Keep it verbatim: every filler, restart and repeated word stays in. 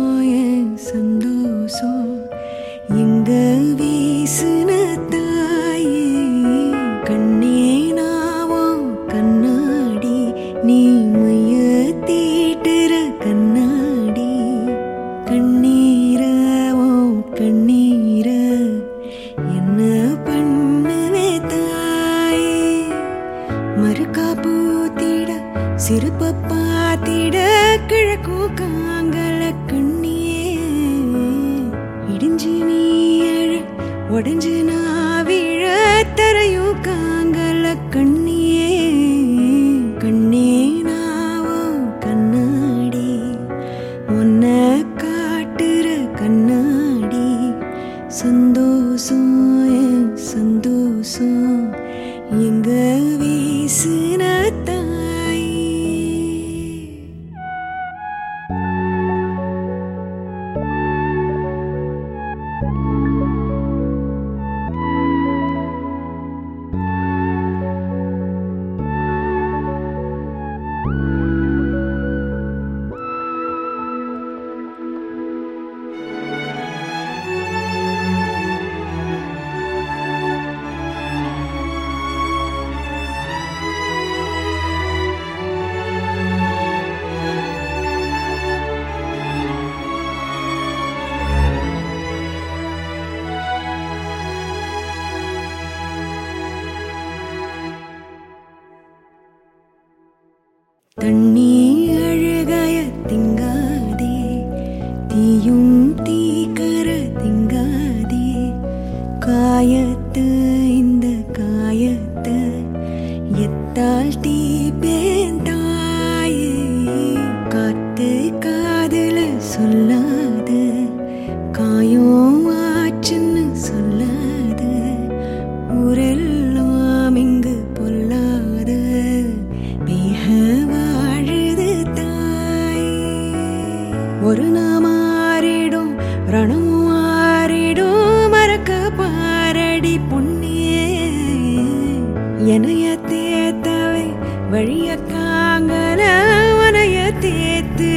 என் சந்தோஷம் எங்க வீசுன தாயே கண்ணே நாவோ கண்ணாடி நீ மைய தீட்டுற கண்ணாடி கண்ணீரவோ கண்ணீர என்ன பண்ணுவே தாயே மறுக்கா பூத்திட சிறுப்ப பாத்திட கிழக்கு காங்கல கண்ணியே இடிஞ்சு நீ அழ உடஞ்சு நான் விழ தரையோ காங்கல கண்ணியே கண்ணே நாவோ கண்ணாடி உன்ன காட்டுற கண்ணாடி சந்தோஷம் என் சந்தோஷம் எங்க வீசுன தாய் தண்ணி அழுகாய திங்காதே தீயும் தீக்கர திங்காதே காயத்து இந்த காயத்து எத்தால் தீபேன் தாயே காத்து காதல சொல்லாது காயம் ஆச்சுன்னு சொல்லாது ஊரெல்லாம் இங்கு பொல்லாத வாழுது தாய் ஒரு நாமாறிடும் ரணம் மாறிடும் மறக்க பாரடி பொன்னியே எனைய தேத்தவை வழிய காங்கல வனைய தேத்து